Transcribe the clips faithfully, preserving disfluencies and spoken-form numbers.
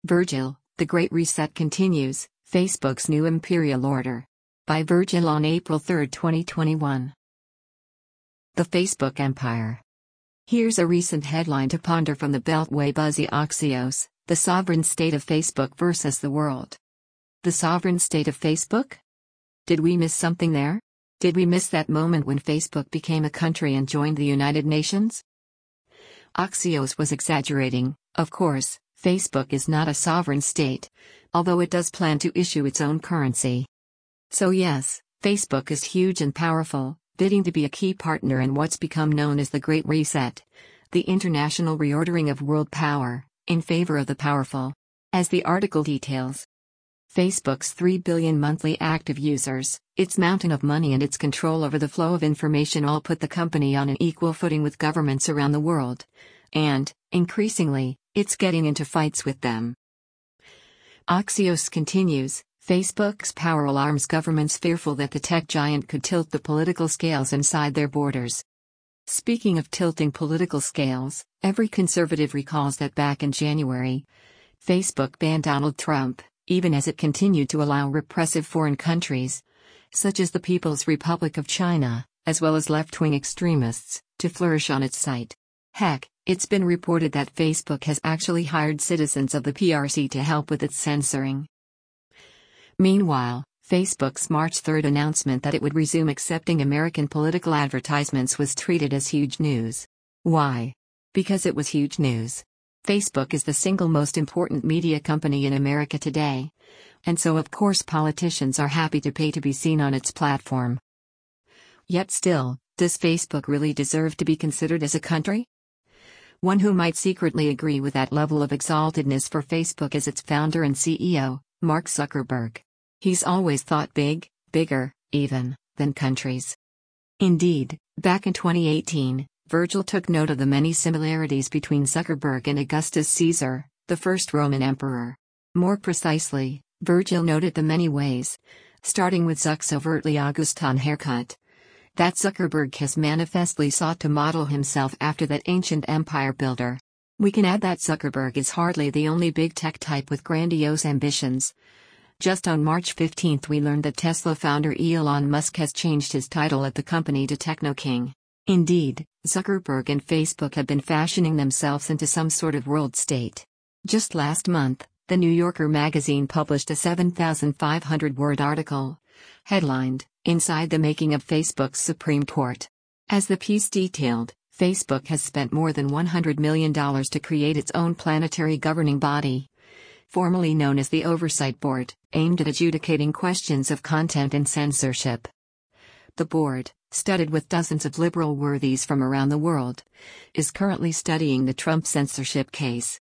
Virgil, The Great Reset Continues, Facebook's New Imperial Order. By Virgil on April third, twenty twenty-one. The Facebook Empire. Here's a recent headline to ponder from the Beltway buzzy Axios: the sovereign state of Facebook versus the world. The sovereign state of Facebook? Did we miss something there? Did we miss that moment when Facebook became a country and joined the United Nations? Axios was exaggerating. Of course, Facebook is not a sovereign state, although it does plan to issue its own currency. So yes, Facebook is huge and powerful, bidding to be a key partner in what's become known as the Great Reset, the international reordering of world power, in favor of the powerful. As the article details, Facebook's three billion monthly active users, its mountain of money and its control over the flow of information all put the company on an equal footing with governments around the world. And, increasingly, it's getting into fights with them. Axios continues, Facebook's power alarms governments fearful that the tech giant could tilt the political scales inside their borders. Speaking of tilting political scales, every conservative recalls that back in January, Facebook banned Donald Trump, even as it continued to allow repressive foreign countries, such as the People's Republic of China, as well as left-wing extremists, to flourish on its site. Heck, it's been reported that Facebook has actually hired citizens of the P R C to help with its censoring. Meanwhile, Facebook's March third announcement that it would resume accepting American political advertisements was treated as huge news. Why? Because it was huge news. Facebook is the single most important media company in America today. And so of course politicians are happy to pay to be seen on its platform. Yet still, does Facebook really deserve to be considered as a country? One who might secretly agree with that level of exaltedness for Facebook is its founder and C E O, Mark Zuckerberg. He's always thought big, bigger, even, than countries. Indeed, back in twenty eighteen, Virgil took note of the many similarities between Zuckerberg and Augustus Caesar, the first Roman emperor. More precisely, Virgil noted the many ways, starting with Zuck's overtly Augustan haircut, that Zuckerberg has manifestly sought to model himself after that ancient empire builder. We can add that Zuckerberg is hardly the only big tech type with grandiose ambitions. Just on March fifteenth we learned that Tesla founder Elon Musk has changed his title at the company to Techno King. Indeed, Zuckerberg and Facebook have been fashioning themselves into some sort of world state. Just last month, The New Yorker magazine published a seven thousand five hundred word article, headlined, Inside the Making of Facebook's Supreme Court. As the piece detailed, Facebook has spent more than one hundred million dollars to create its own planetary governing body, formerly known as the Oversight Board, aimed at adjudicating questions of content and censorship. The board, studded with dozens of liberal worthies from around the world, is currently studying the Trump censorship case.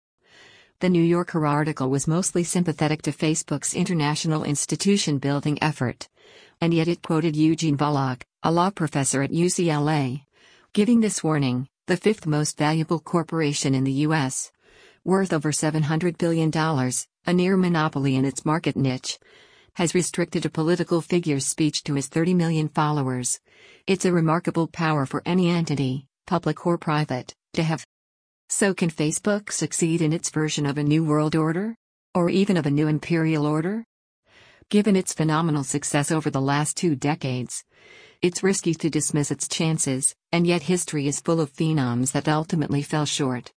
The New Yorker article was mostly sympathetic to Facebook's international institution building effort, and yet it quoted Eugene Volokh, a law professor at U C L A, giving this warning: the fifth most valuable corporation in the U S, worth over seven hundred billion dollars, a near monopoly in its market niche, has restricted a political figure's speech to his thirty million followers. It's a remarkable power for any entity, public or private, to have. So can Facebook succeed in its version of a new world order? Or even of a new imperial order? Given its phenomenal success over the last two decades, it's risky to dismiss its chances, and yet history is full of phenoms that ultimately fell short.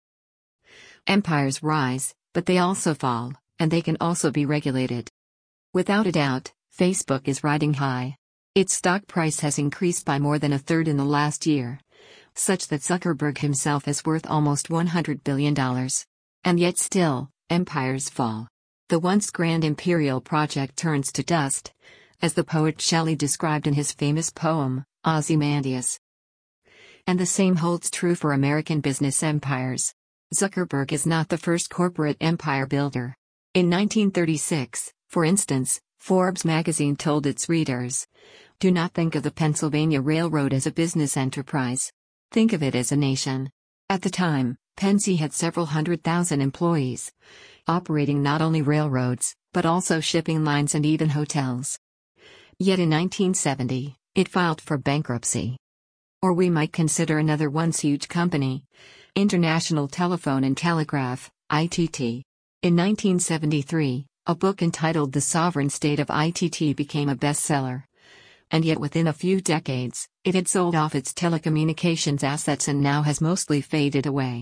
Empires rise, but they also fall, and they can also be regulated. Without a doubt, Facebook is riding high. Its stock price has increased by more than a third in the last year, such that Zuckerberg himself is worth almost one hundred billion dollars. And yet still, empires fall. The once grand imperial project turns to dust, as the poet Shelley described in his famous poem, Ozymandias. And the same holds true for American business empires. Zuckerberg is not the first corporate empire builder. In nineteen thirty-six, for instance, Forbes magazine told its readers, "Do not think of the Pennsylvania Railroad as a business enterprise. Think of it as a nation." At the time, Pennsy had several hundred thousand employees, operating not only railroads, but also shipping lines and even hotels. Yet in nineteen seventy, it filed for bankruptcy. Or we might consider another once huge company, International Telephone and Telegraph, I T T. In nineteen seventy-three, a book entitled The Sovereign State of I T T became a bestseller. And yet within a few decades, it had sold off its telecommunications assets and now has mostly faded away.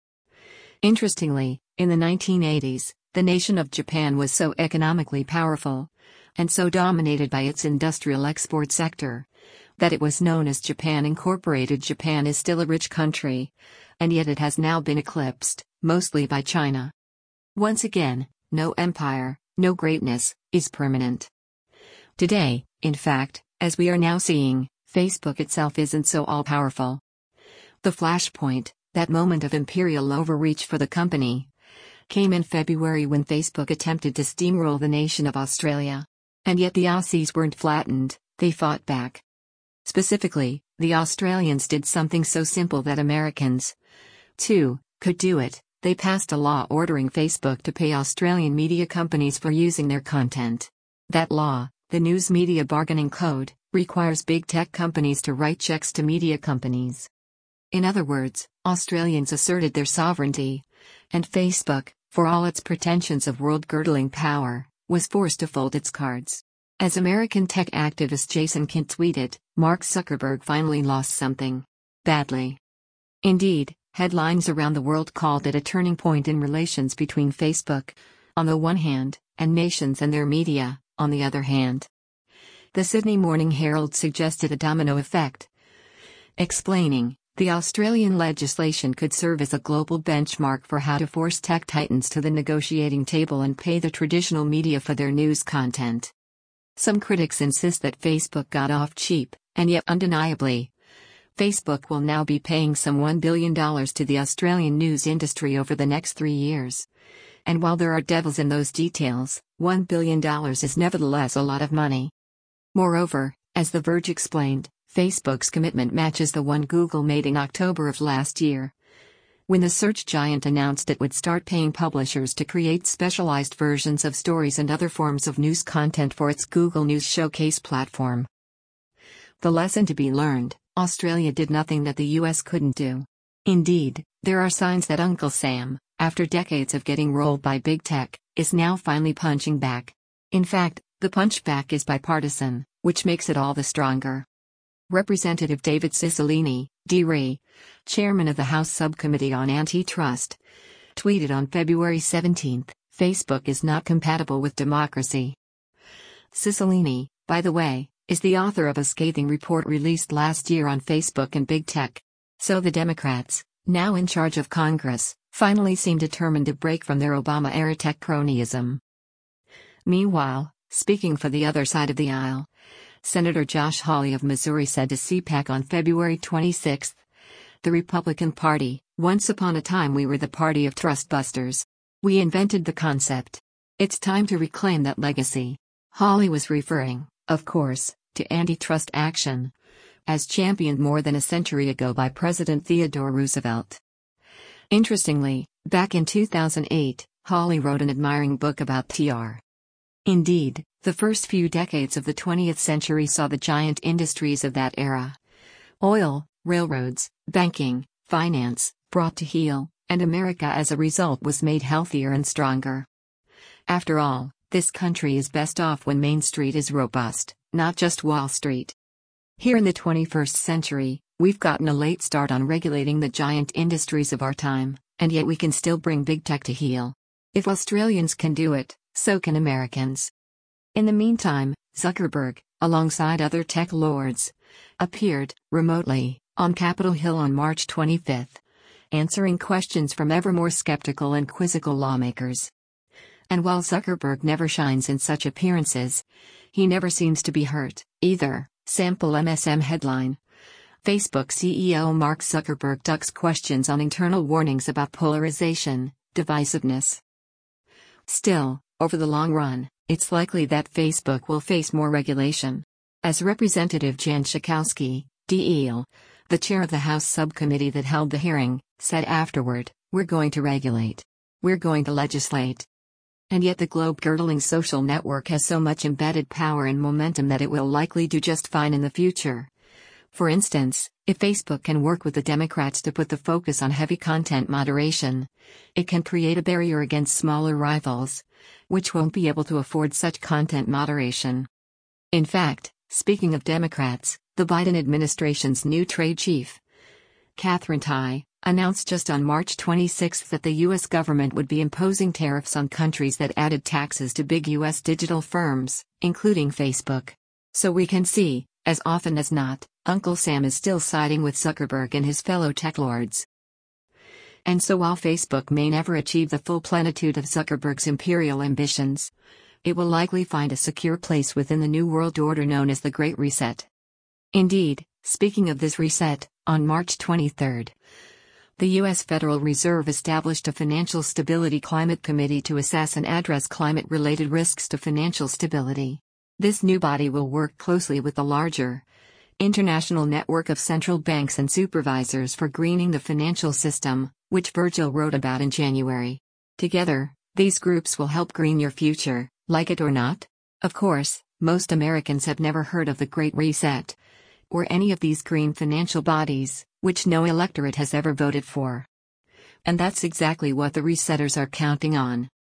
Interestingly, in the nineteen eighties, the nation of Japan was so economically powerful, and so dominated by its industrial export sector, that it was known as Japan Incorporated. Japan is still a rich country, and yet it has now been eclipsed, mostly by China. Once again, no empire, no greatness, is permanent. Today, in fact, as we are now seeing, Facebook itself isn't so all-powerful. The flashpoint, that moment of imperial overreach for the company, came in February when Facebook attempted to steamroll the nation of Australia. And yet the Aussies weren't flattened, they fought back. Specifically, the Australians did something so simple that Americans, too, could do it. They passed a law ordering Facebook to pay Australian media companies for using their content. That law, the News Media Bargaining Code, requires big tech companies to write checks to media companies. In other words, Australians asserted their sovereignty, and Facebook, for all its pretensions of world-girdling power, was forced to fold its cards. As American tech activist Jason Kent tweeted, Mark Zuckerberg finally lost something. Badly. Indeed, headlines around the world called it a turning point in relations between Facebook, on the one hand, and nations and their media, on the other hand. The Sydney Morning Herald suggested a domino effect, explaining, the Australian legislation could serve as a global benchmark for how to force tech titans to the negotiating table and pay the traditional media for their news content. Some critics insist that Facebook got off cheap, and yet undeniably, Facebook will now be paying some one billion dollars to the Australian news industry over the next three years. And while there are devils in those details, one billion dollars is nevertheless a lot of money. Moreover, as The Verge explained, Facebook's commitment matches the one Google made in October of last year, when the search giant announced it would start paying publishers to create specialized versions of stories and other forms of news content for its Google News Showcase platform. The lesson to be learned: Australia did nothing that the U S couldn't do. Indeed, there are signs that Uncle Sam, after decades of getting rolled by big tech, is now finally punching back. In fact, the punchback is bipartisan, which makes it all the stronger. Representative David Cicilline, D R I, chairman of the House Subcommittee on Antitrust, tweeted on February seventeenth, Facebook is not compatible with democracy. Cicilline, by the way, is the author of a scathing report released last year on Facebook and big tech. So the Democrats, now in charge of Congress, finally seem determined to break from their Obama-era tech cronyism. Meanwhile, speaking for the other side of the aisle, Senator Josh Hawley of Missouri said to C PAC on February twenty-sixth, "The Republican Party, once upon a time we were the party of trustbusters. We invented the concept. It's time to reclaim that legacy." Hawley was referring, of course, to antitrust action, as championed more than a century ago by President Theodore Roosevelt. Interestingly, back in two thousand eight, Hawley wrote an admiring book about T R. Indeed, the first few decades of the twentieth century saw the giant industries of that era, oil, railroads, banking, finance, brought to heel, and America as a result was made healthier and stronger. After all, this country is best off when Main Street is robust, not just Wall Street. Here in the twenty-first century, we've gotten a late start on regulating the giant industries of our time, and yet we can still bring big tech to heel. If Australians can do it, so can Americans. In the meantime, Zuckerberg, alongside other tech lords, appeared, remotely, on Capitol Hill on March twenty-fifth, answering questions from ever more skeptical and quizzical lawmakers. And while Zuckerberg never shines in such appearances, he never seems to be hurt, either. Sample M S M headline: Facebook C E O Mark Zuckerberg ducks questions on internal warnings about polarization, divisiveness. Still, over the long run, it's likely that Facebook will face more regulation. As Representative Jan Schakowsky, D L, the chair of the House subcommittee that held the hearing, said afterward, "We're going to regulate. We're going to legislate." And yet the globe-girdling social network has so much embedded power and momentum that it will likely do just fine in the future. For instance, if Facebook can work with the Democrats to put the focus on heavy content moderation, it can create a barrier against smaller rivals, which won't be able to afford such content moderation. In fact, speaking of Democrats, the Biden administration's new trade chief, Katherine Tai, announced just on March twenty-sixth that the U S government would be imposing tariffs on countries that added taxes to big U S digital firms, including Facebook. So we can see, as often as not, Uncle Sam is still siding with Zuckerberg and his fellow tech lords. And so while Facebook may never achieve the full plenitude of Zuckerberg's imperial ambitions, it will likely find a secure place within the new world order known as the Great Reset. Indeed, speaking of this reset, on March twenty-third, the U S Federal Reserve established a Financial Stability Climate Committee to assess and address climate-related risks to financial stability. This new body will work closely with the larger international network of central banks and supervisors for greening the financial system, which Virgil wrote about in January. Together, these groups will help green your future, like it or not. Of course, most Americans have never heard of the Great Reset, or any of these green financial bodies, which no electorate has ever voted for. And that's exactly what the resetters are counting on.